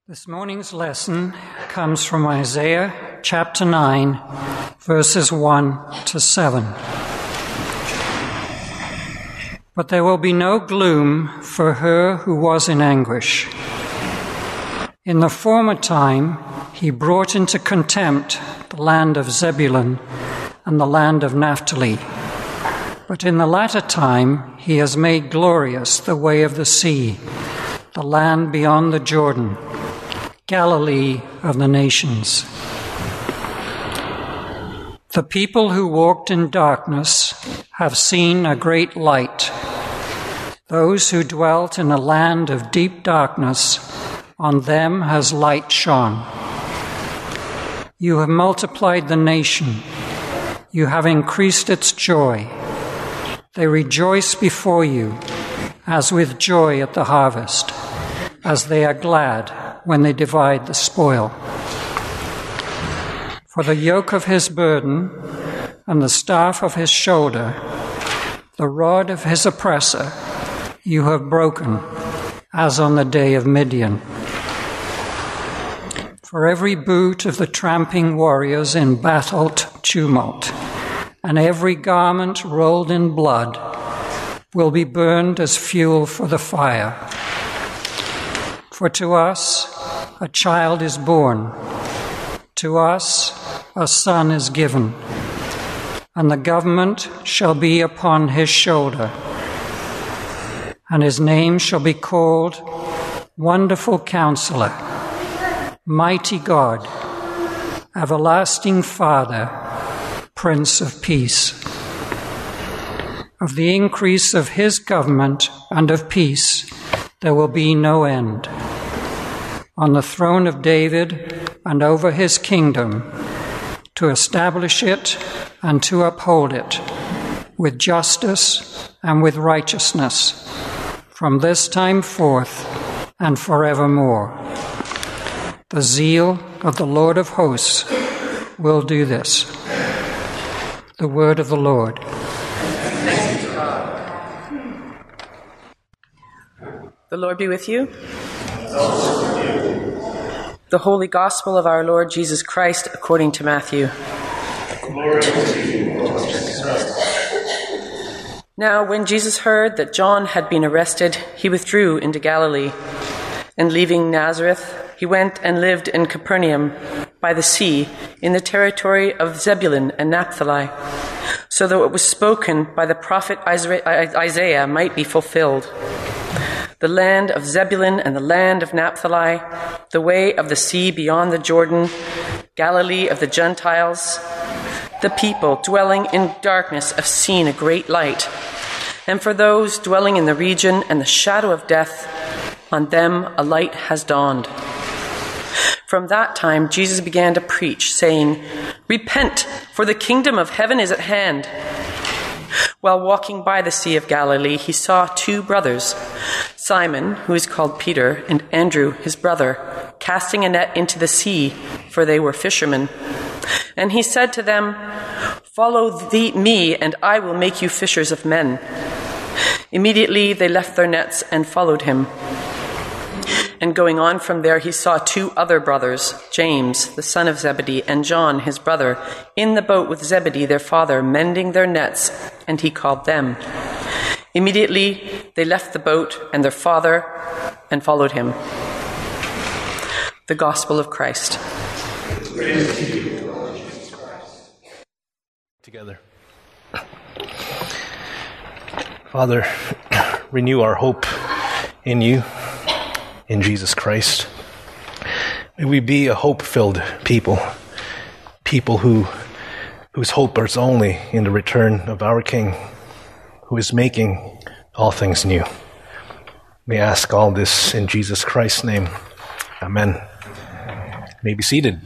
This morning's lesson comes from Isaiah chapter 9, verses 1 to 7. But there will be no gloom for her who was in anguish. In the former time, he brought into contempt the land of Zebulun and the land of Naphtali. But in the latter time, he has made glorious the way of the sea, the land beyond the Jordan, Galilee of the nations. The people who walked in darkness have seen a great light. Those who dwelt in a land of deep darkness, on them has light shone. You have multiplied the nation. You have increased its joy. They rejoice before you as with joy at the harvest, as they are glad when they divide the spoil. For the yoke of his burden and the staff of his shoulder, the rod of his oppressor, you have broken, as on the day of Midian. For every boot of the tramping warriors in battle tumult, and every garment rolled in blood, will be burned as fuel for the fire. For to us a child is born, to us a son is given, and the government shall be upon his shoulder, and his name shall be called Wonderful Counselor, Mighty God, Everlasting Father, Prince of Peace. Of the increase of his government and of peace there will be no end, on the throne of David and over his kingdom, to establish it and to uphold it with justice and with righteousness from this time forth and forevermore. The zeal of the Lord of hosts will do this. The word of the Lord. The Lord be with you. The Holy Gospel of our Lord Jesus Christ according to Matthew. Glory to you. Now, when Jesus heard that John had been arrested, he withdrew into Galilee. And leaving Nazareth, he went and lived in Capernaum by the sea, in the territory of Zebulun and Naphtali, so that what was spoken by the prophet Isaiah might be fulfilled. The land of Zebulun and the land of Naphtali, the way of the sea beyond the Jordan, Galilee of the Gentiles. The people dwelling in darkness have seen a great light. And for those dwelling in the region and the shadow of death, on them a light has dawned. From that time Jesus began to preach, saying, "Repent, for the kingdom of heaven is at hand." While walking by the Sea of Galilee, he saw two brothers, Simon, who is called Peter, and Andrew, his brother, casting a net into the sea, for they were fishermen. And he said to them, "Follow me, and I will make you fishers of men." Immediately they left their nets and followed him. And going on from there, he saw two other brothers, James, the son of Zebedee, and John, his brother, in the boat with Zebedee, their father, mending their nets, and he called them. Immediately they left the boat and their father and followed him. The Gospel of Christ. Together. Father, renew our hope in you, in Jesus Christ. May we be a hope-filled people whose hope is only in the return of our King, who is making all things new. May I ask all this in Jesus Christ's name. Amen. You may be seated.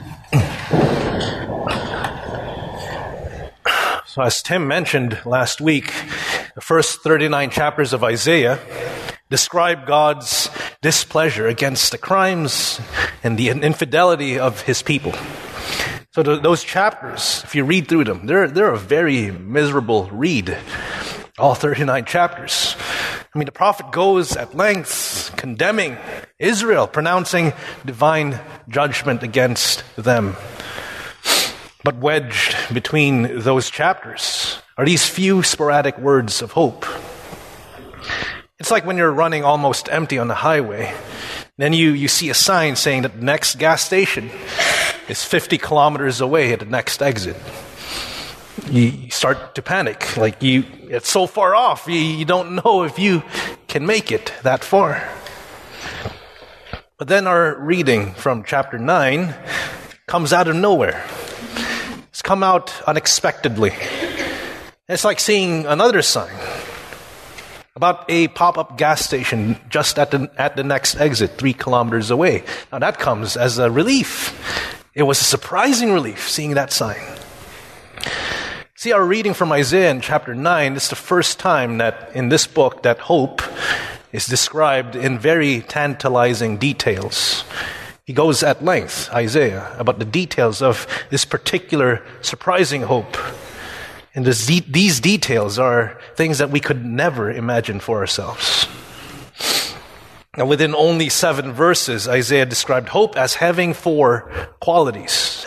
So as Tim mentioned last week, the first 39 chapters of Isaiah describe God's displeasure against the crimes and the infidelity of his people. So those chapters, if you read through them, they're a very miserable read. All 39 chapters. I mean, the prophet goes at length condemning Israel, pronouncing divine judgment against them. But wedged between those chapters are these few sporadic words of hope. It's like when you're running almost empty on the highway, then you see a sign saying that the next gas station is 50 kilometers away at the next exit. You start to panic, like it's so far off, you don't know if you can make it that far. But then our reading from chapter 9 comes out of nowhere. It's come out unexpectedly. It's like seeing another sign about a pop-up gas station just at the next exit, 3 kilometers away. Now that comes as a relief. It was a surprising relief seeing that sign. See, our reading from Isaiah in chapter 9, it's the first time that in this book that hope is described in very tantalizing details. He goes at length, Isaiah, about the details of this particular surprising hope. And these details are things that we could never imagine for ourselves. Now, within only 7 verses, Isaiah described hope as having 4 qualities.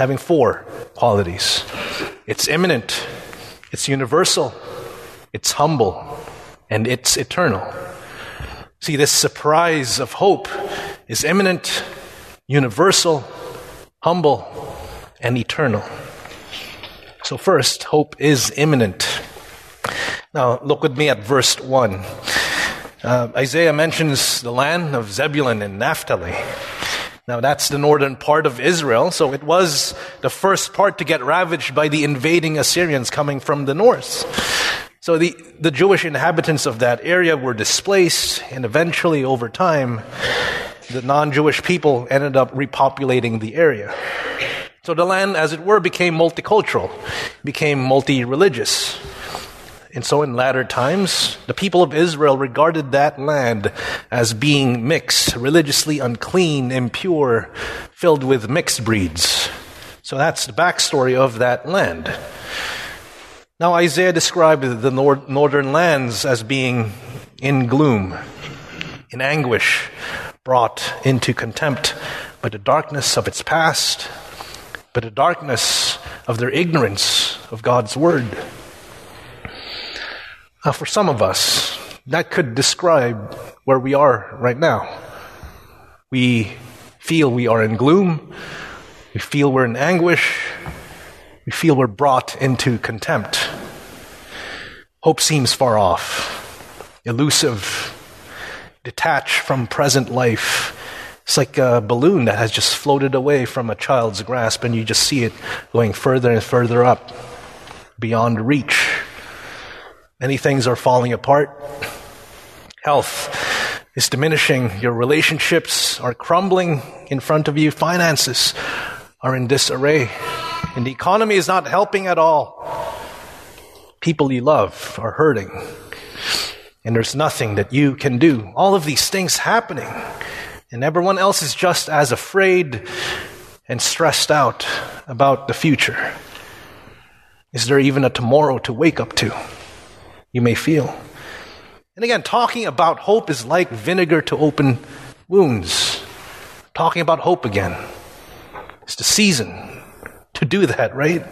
It's imminent, it's universal, it's humble, and it's eternal. See, this surprise of hope is imminent, universal, humble, and eternal. So first, hope is imminent. Now, look with me at verse 1. Isaiah mentions the land of Zebulun and Naphtali. Now, that's the northern part of Israel, so it was the first part to get ravaged by the invading Assyrians coming from the north. So the Jewish inhabitants of that area were displaced, and eventually, over time, the non-Jewish people ended up repopulating the area. So the land, as it were, became multicultural, became multi-religious. And so in latter times, the people of Israel regarded that land as being mixed, religiously unclean, impure, filled with mixed breeds. So that's the backstory of that land. Now Isaiah described the northern lands as being in gloom, in anguish, brought into contempt by the darkness of its past, by the darkness of their ignorance of God's word. Now, for some of us, that could describe where we are right now. We feel we are in gloom. We feel we're in anguish. We feel we're brought into contempt. Hope seems far off, elusive, detached from present life. It's like a balloon that has just floated away from a child's grasp, and you just see it going further and further up, beyond reach. Many things are falling apart. Health is diminishing. Your relationships are crumbling in front of you. Finances are in disarray. And the economy is not helping at all. People you love are hurting. And there's nothing that you can do. All of these things happening. And everyone else is just as afraid and stressed out about the future. Is there even a tomorrow to wake up to? You may feel. And again, talking about hope is like vinegar to open wounds. Talking about hope again. It's the season to do that, right?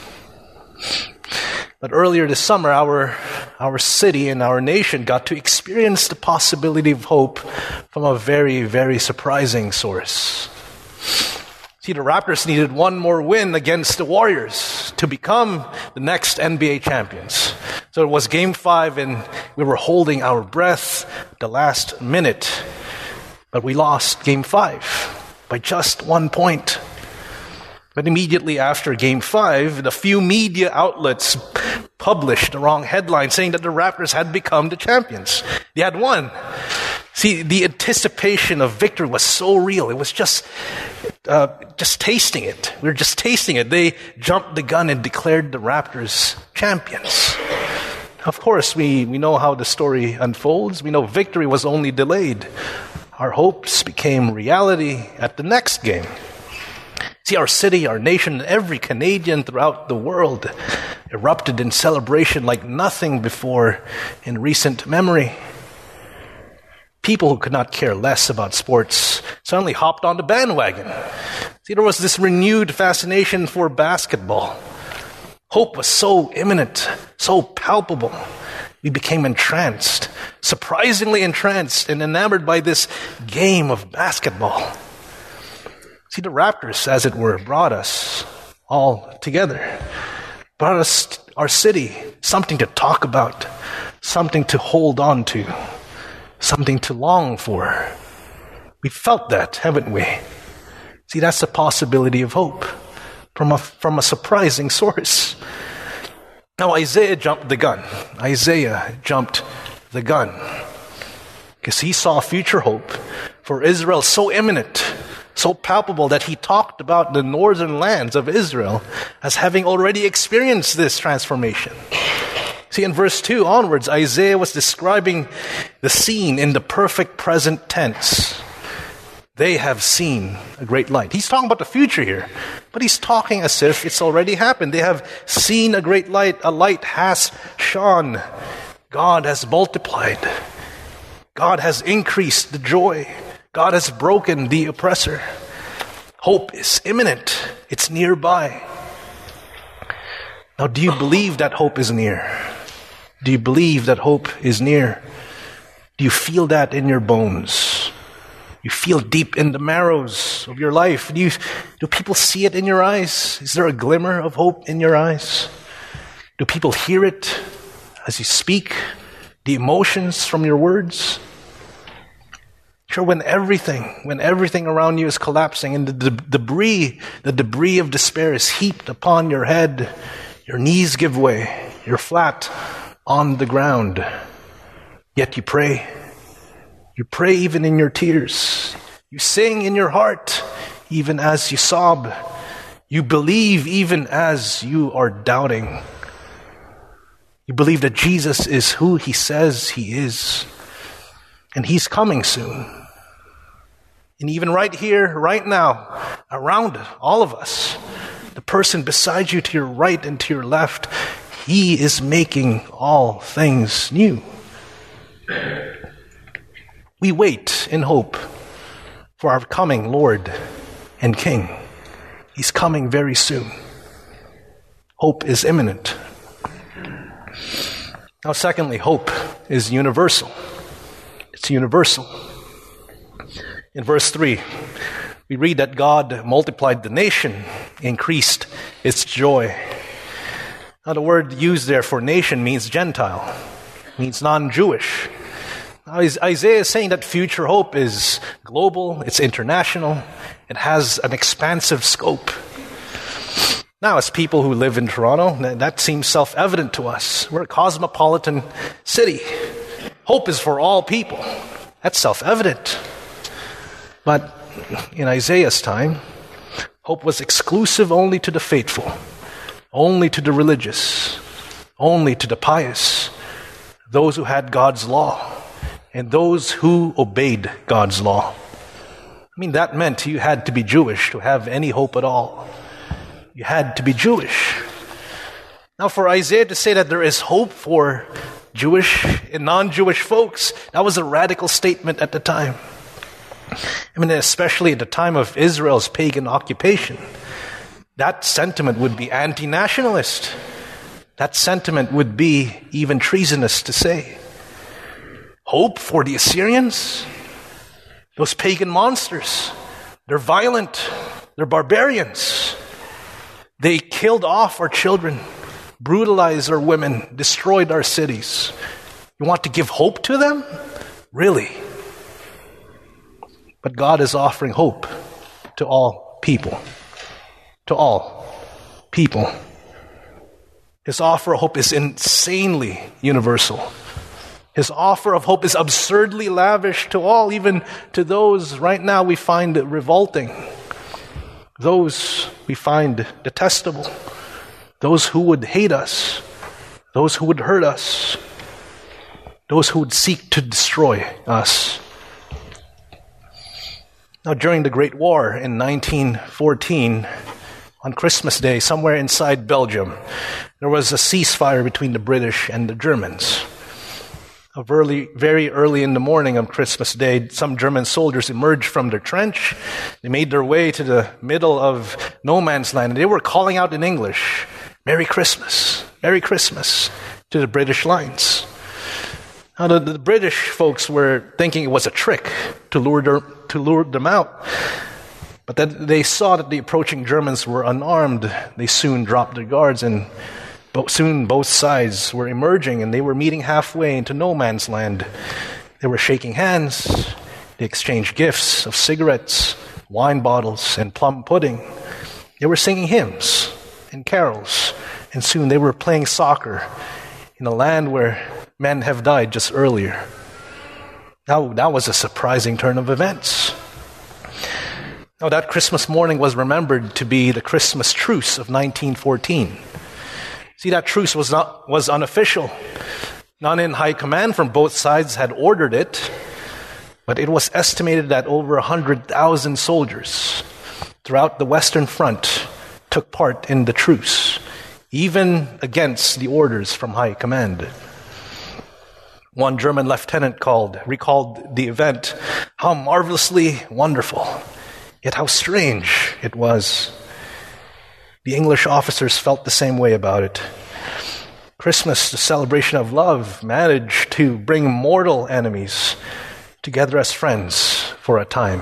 But earlier this summer, our city and our nation got to experience the possibility of hope from a very, very surprising source. See, the Raptors needed one more win against the Warriors to become the next NBA champions. So it was Game 5, and we were holding our breath the last minute. But we lost Game 5 by just 1 point. But immediately after Game 5, the few media outlets published the wrong headline saying that the Raptors had become the champions. They had won. See, the anticipation of victory was so real. It was just tasting it. We were just tasting it. They jumped the gun and declared the Raptors champions. Of course, we know how the story unfolds. We know victory was only delayed. Our hopes became reality at the next game. See, our city, our nation, every Canadian throughout the world erupted in celebration like nothing before in recent memory. People who could not care less about sports suddenly hopped on the bandwagon. See, there was this renewed fascination for basketball. Hope was so imminent, so palpable. We became entranced, surprisingly entranced and enamored by this game of basketball. See, the Raptors, as it were, brought us all together, brought us, our city, something to talk about, something to hold on to, something to long for. We felt that, haven't we? See, that's the possibility of hope from a surprising source. Now, Isaiah jumped the gun. Because he saw future hope for Israel so imminent, so palpable, that he talked about the northern lands of Israel as having already experienced this transformation. See, in verse 2 onwards, Isaiah was describing the scene in the perfect present tense. They have seen a great light. He's talking about the future here, but he's talking as if it's already happened. They have seen a great light. A light has shone. God has multiplied. God has increased the joy. God has broken the oppressor. Hope is imminent. It's nearby. Now, do you believe that hope is near? Do you believe that hope is near? Do you feel that in your bones? You feel deep in the marrows of your life. Do people see it in your eyes? Is there a glimmer of hope in your eyes? Do people hear it as you speak? The emotions from your words? Sure, when everything around you is collapsing and the debris of despair is heaped upon your head, your knees give way, you're flat on the ground, yet you pray. You pray even in your tears. You sing in your heart even as you sob. You believe even as you are doubting. You believe that Jesus is who he says he is. And he's coming soon. And even right here, right now, around all of us, the person beside you to your right and to your left, he is making all things new. We wait in hope for our coming Lord and King. He's coming very soon. Hope is imminent. Now, secondly, hope is universal. It's universal. In verse 3, we read that God multiplied the nation, increased its joy. Now, the word used there for nation means Gentile, means non-Jewish. Now, Isaiah is saying that future hope is global, it's international, it has an expansive scope. Now, as people who live in Toronto, that seems self-evident to us. We're a cosmopolitan city. Hope is for all people. That's self-evident. But in Isaiah's time, hope was exclusive only to the faithful, only to the religious, only to the pious, those who had God's law, and those who obeyed God's law. I mean, that meant you had to be Jewish to have any hope at all. You had to be Jewish. Now, for Isaiah to say that there is hope for Jewish and non-Jewish folks, that was a radical statement at the time. I mean, especially at the time of Israel's pagan occupation. That sentiment would be anti-nationalist. That sentiment would be even treasonous to say. Hope for the Assyrians? Those pagan monsters. They're violent. They're barbarians. They killed off our children, brutalized our women, destroyed our cities. You want to give hope to them? Really? But God is offering hope to all people. To all people. His offer of hope is insanely universal. His offer of hope is absurdly lavish to all, even to those right now we find revolting, those we find detestable, those who would hate us, those who would hurt us, those who would seek to destroy us. Now, during the Great War in 1914, on Christmas Day, somewhere inside Belgium, there was a ceasefire between the British and the Germans. Very early in the morning of Christmas Day, some German soldiers emerged from their trench. They made their way to the middle of no man's land, and they were calling out in English, "Merry Christmas, Merry Christmas," to the British lines. Now, the British folks were thinking it was a trick to lure them out. But that they saw that the approaching Germans were unarmed. They soon dropped their guards, and soon both sides were emerging, and they were meeting halfway into no man's land. They were shaking hands. They exchanged gifts of cigarettes, wine bottles, and plum pudding. They were singing hymns and carols, and soon they were playing soccer in a land where men have died just earlier. Now, that was a surprising turn of events. Now, that Christmas morning was remembered to be the Christmas truce of 1914. See, that truce was unofficial. None in high command from both sides had ordered it, but it was estimated that over 100,000 soldiers throughout the Western Front took part in the truce, even against the orders from high command. One German lieutenant recalled the event, how marvelously wonderful, yet how strange it was. The English officers felt the same way about it. Christmas, the celebration of love, managed to bring mortal enemies together as friends for a time.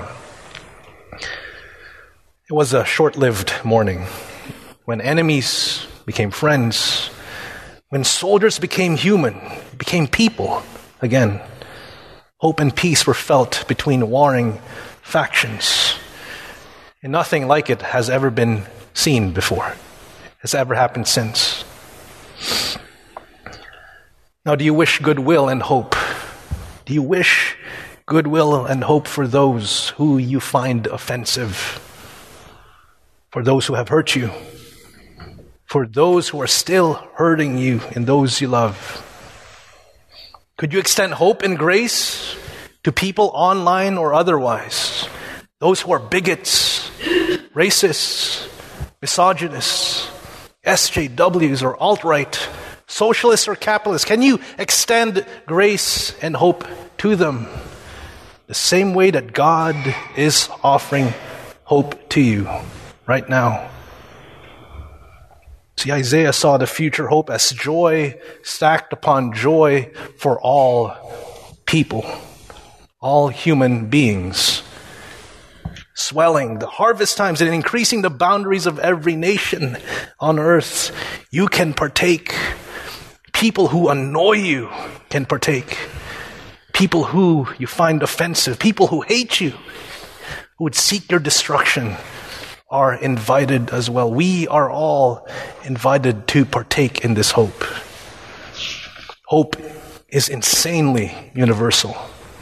It was a short-lived morning when enemies became friends, when soldiers became human, became people again. Hope and peace were felt between warring factions. And nothing like it has ever been seen before, has ever happened since. Now, do you wish goodwill and hope? Do you wish goodwill and hope for those who you find offensive? For those who have hurt you? For those who are still hurting you and those you love? Could you extend hope and grace to people online or otherwise? Those who are bigots, racists, misogynists, SJWs or alt-right, socialists or capitalists, can you extend grace and hope to them the same way that God is offering hope to you right now? See, Isaiah saw the future hope as joy stacked upon joy for all people, all human beings. Swelling the harvest times and increasing the boundaries of every nation on earth. You can partake. People who annoy you can partake. People who you find offensive, people who hate you, who would seek your destruction, are invited as well. We are all invited to partake in this hope. Hope is insanely universal.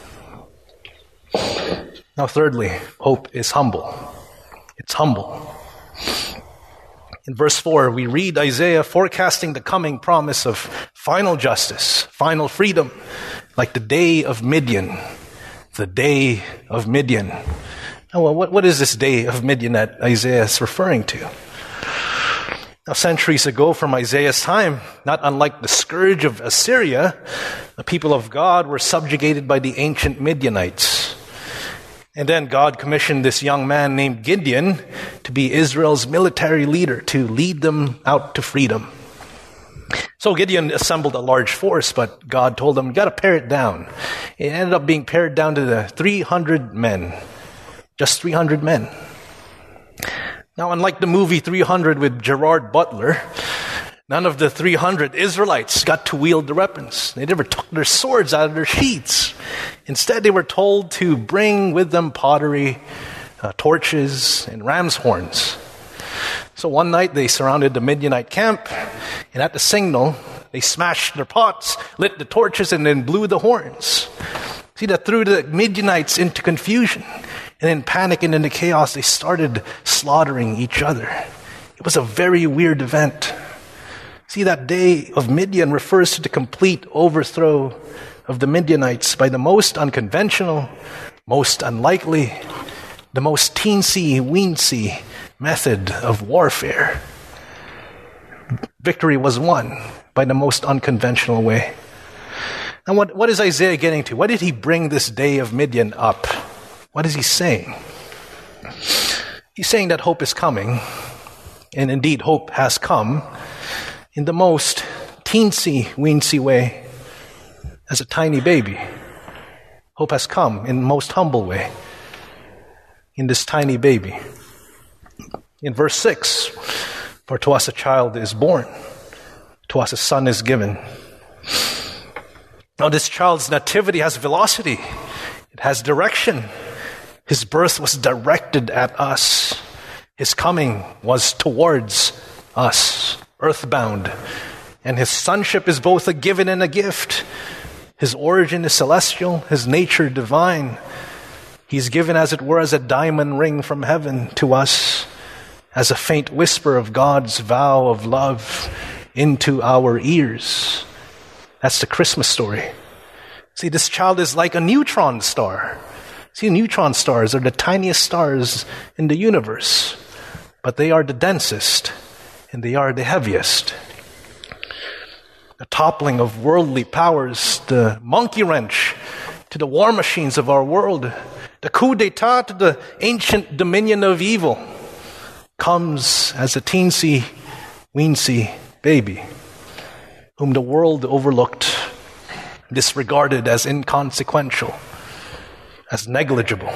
Now, thirdly, hope is humble. It's humble. In verse 4, we read Isaiah forecasting the coming promise of final justice, final freedom, like the day of Midian. The day of Midian. Now, what is this day of Midian that Isaiah is referring to? Now, centuries ago from Isaiah's time, not unlike the scourge of Assyria, the people of God were subjugated by the ancient Midianites. And then God commissioned this young man named Gideon to be Israel's military leader, to lead them out to freedom. So Gideon assembled a large force, but God told him, you got to pare it down. It ended up being pared down to the 300 men. Just 300 men. Now, unlike the movie 300 with Gerard Butler, none of the 300 Israelites got to wield the weapons. They never took their swords out of their sheaths. Instead, they were told to bring with them pottery, torches, and ram's horns. So one night, they surrounded the Midianite camp, and at the signal, they smashed their pots, lit the torches, and then blew the horns. See, that threw the Midianites into confusion. And in panic and in the chaos, they started slaughtering each other. It was a very weird event. See, that day of Midian refers to the complete overthrow of the Midianites by the most unconventional, most unlikely, the most teensy-weensy method of warfare. Victory was won by the most unconventional way. And what is Isaiah getting to? Why did he bring this day of Midian up? What is he saying? He's saying that hope is coming, and indeed hope has come in the most teensy-weensy way, as a tiny baby. Hope has come in the most humble way, in this tiny baby. In verse 6, for to us a child is born, to us a son is given. Now this child's nativity has velocity, it has direction. His birth was directed at us. His coming was towards us, earthbound. And his sonship is both a given and a gift. His origin is celestial, his nature divine. He's given, as it were, as a diamond ring from heaven to us, as a faint whisper of God's vow of love into our ears. That's the Christmas story. See, this child is like a neutron star. See, neutron stars are the tiniest stars in the universe, but they are the densest and they are the heaviest. The toppling of worldly powers, the monkey wrench to the war machines of our world, the coup d'etat to the ancient dominion of evil, comes as a teensy-weensy baby, whom the world overlooked, disregarded as inconsequential, as negligible.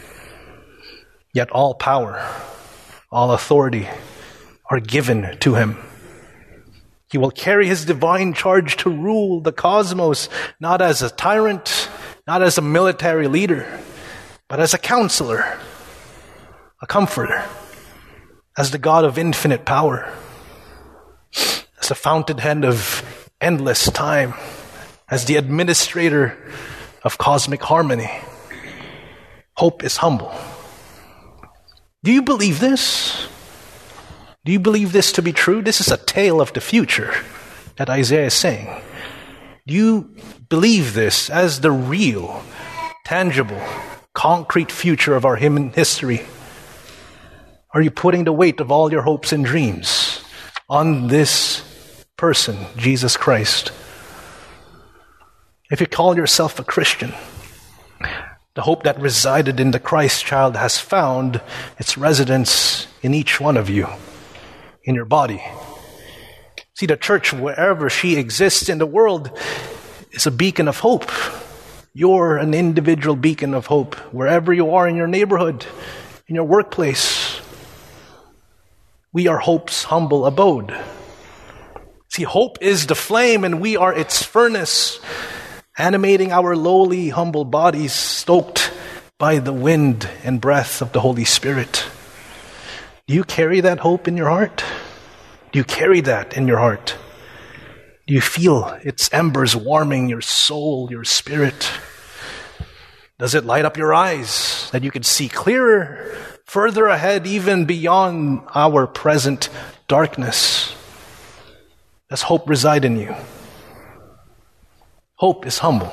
Yet all power, all authority are given to him. He will carry his divine charge to rule the cosmos, not as a tyrant, not as a military leader, but as a counselor, a comforter, as the God of infinite power, as the fountainhead of endless time, as the administrator of cosmic harmony. Hope is humble. Do you believe this? Do you believe this to be true? This is a tale of the future that Isaiah is saying. Do you believe this as the real, tangible, concrete future of our human history? Are you putting the weight of all your hopes and dreams on this person, Jesus Christ? If you call yourself a Christian, the hope that resided in the Christ child has found its residence in each one of you, in your body. See, the church, wherever she exists in the world, is a beacon of hope. You're an individual beacon of hope, wherever you are in your neighborhood, in your workplace. We are hope's humble abode. See, hope is the flame, and we are its furnace, animating our lowly, humble bodies, stoked by the wind and breath of the Holy Spirit. Do you carry that hope in your heart? Do you carry that in your heart? Do you feel its embers warming your soul, your spirit? Does it light up your eyes that you can see clearer, further ahead, even beyond our present darkness? Does hope reside in you? Hope is humble.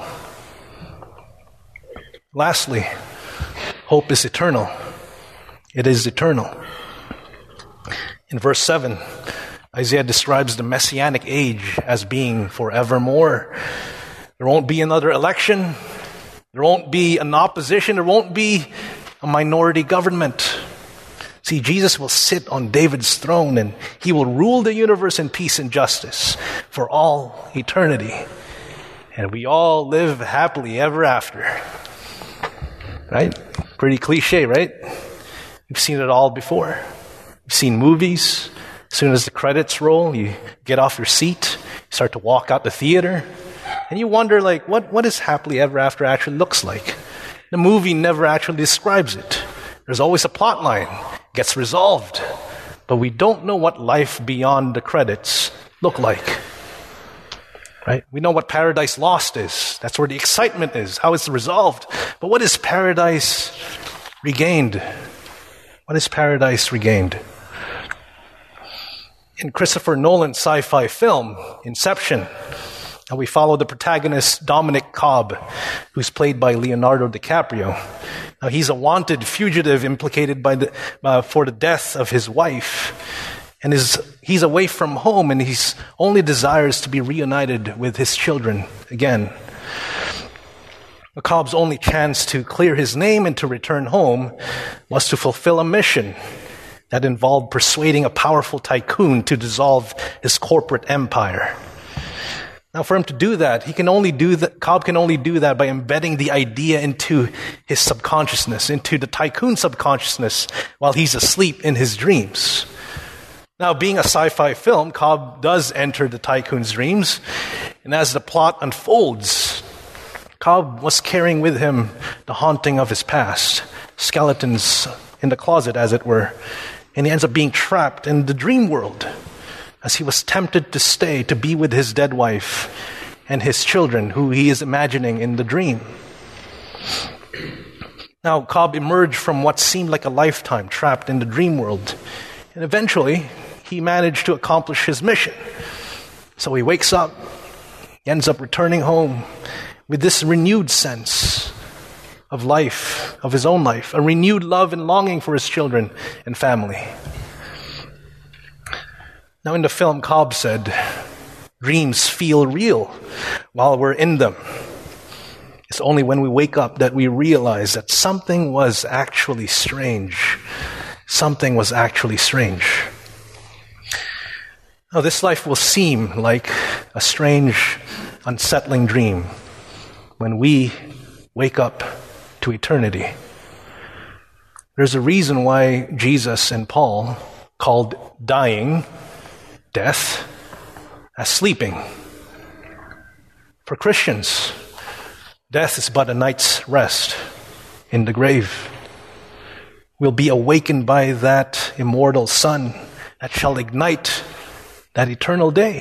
Lastly, hope is eternal. It is eternal. In verse 7, Isaiah describes the messianic age as being forevermore. There won't be another election. There won't be an opposition. There won't be a minority government. See, Jesus will sit on David's throne and he will rule the universe in peace and justice for all eternity. And we all live happily ever after. Right? Pretty cliche, right? We've seen it all before. We've seen movies. As soon as the credits roll, you get off your seat, you start to walk out the theater, and you wonder, like, what is happily ever after actually looks like? The movie never actually describes it. There's always a plot line. It gets resolved. But we don't know what life beyond the credits look like. Right? We know what Paradise Lost is. That's where the excitement is, how it's resolved. But what is Paradise Regained? What is Paradise Regained? In Christopher Nolan's sci-fi film, Inception, we follow the protagonist, Dominic Cobb, who's played by Leonardo DiCaprio. Now, he's a wanted fugitive implicated for the death of his wife. And he's away from home, and he only desires to be reunited with his children again. Cobb's only chance to clear his name and to return home was to fulfill a mission that involved persuading a powerful tycoon to dissolve his corporate empire. Now, for him to do that, Cobb can only do that by embedding the idea into his subconsciousness, into the tycoon's subconsciousness, while he's asleep in his dreams. Now, being a sci-fi film, Cobb does enter the tycoon's dreams, and as the plot unfolds, Cobb was carrying with him the haunting of his past, skeletons in the closet, as it were, and he ends up being trapped in the dream world as he was tempted to stay to be with his dead wife and his children, who he is imagining in the dream. Now, Cobb emerged from what seemed like a lifetime trapped in the dream world, and eventually he managed to accomplish his mission. So he wakes up, he ends up returning home with this renewed sense of life, of his own life, a renewed love and longing for his children and family. Now, in the film, Cobb said, dreams feel real while we're in them. It's only when we wake up that we realize that something was actually strange. Something was actually strange. Now, this life will seem like a strange, unsettling dream when we wake up to eternity. There's a reason why Jesus and Paul called dying, death, as sleeping. For Christians, death is but a night's rest in the grave. We'll be awakened by that immortal sun that shall ignite that eternal day.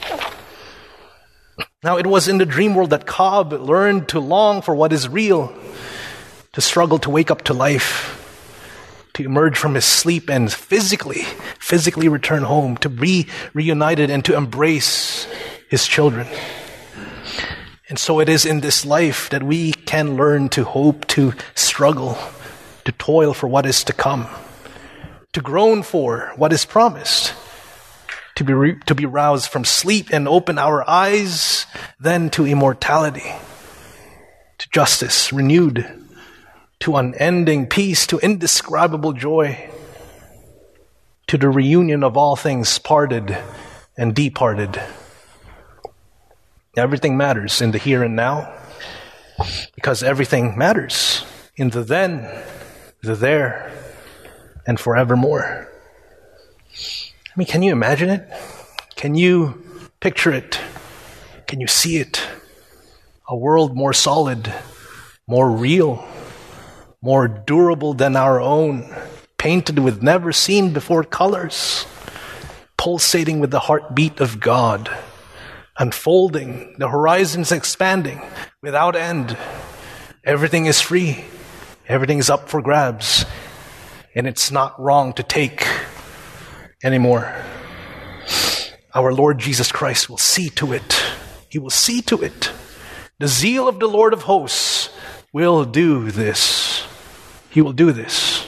Now, it was in the dream world that Cobb learned to long for what is real, to struggle to wake up to life, to emerge from his sleep and physically return home, to be reunited and to embrace his children. And so it is in this life that we can learn to hope, to struggle, to toil for what is to come, to groan for what is promised, to be roused from sleep and open our eyes then to immortality, to justice renewed, to unending peace, to indescribable joy, to the reunion of all things parted and departed. Everything matters in the here and now, because everything matters in the then, the there, and forevermore. I mean, can you imagine it? Can you picture it? Can you see it? A world more solid, more real, more durable than our own, painted with never-seen-before colors, pulsating with the heartbeat of God, unfolding, the horizons expanding without end. Everything is free. Everything is up for grabs. And it's not wrong to take anymore. Our Lord Jesus Christ will see to it. He will see to it. The zeal of the Lord of hosts will do this. He will do this.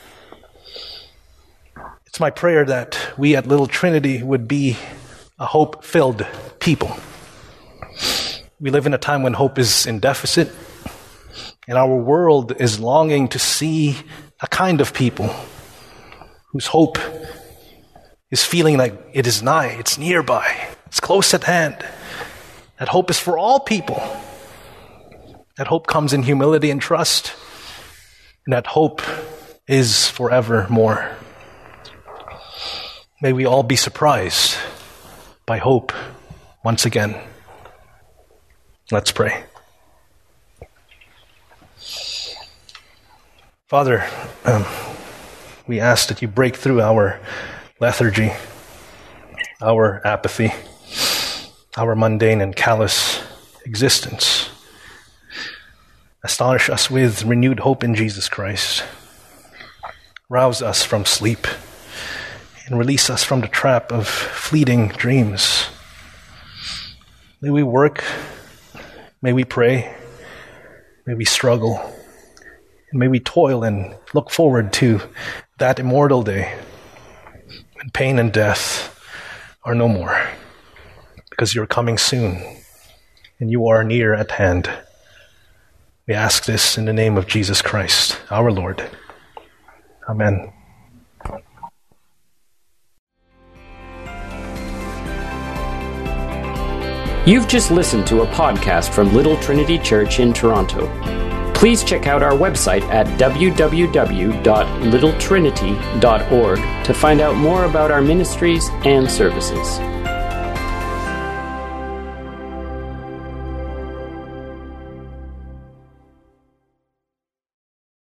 It's my prayer that we at Little Trinity would be a hope-filled people. We live in a time when hope is in deficit, and our world is longing to see a kind of people whose hope is feeling like it is nigh, it's nearby, it's close at hand. That hope is for all people. That hope comes in humility and trust, and that hope is forevermore. May we all be surprised by hope once again. Let's pray. Father, we ask that you break through our lethargy, our apathy, our mundane and callous existence. Astonish us with renewed hope in Jesus Christ. Rouse us from sleep and release us from the trap of fleeting dreams. May we work, may we pray, may we struggle, and may we toil and look forward to that immortal day when pain and death are no more, because you're coming soon. and you are near at hand. We ask this in the name of Jesus Christ, our Lord. Amen. You've just listened to a podcast from Little Trinity Church in Toronto. Please check out our website at www.littletrinity.org to find out more about our ministries and services.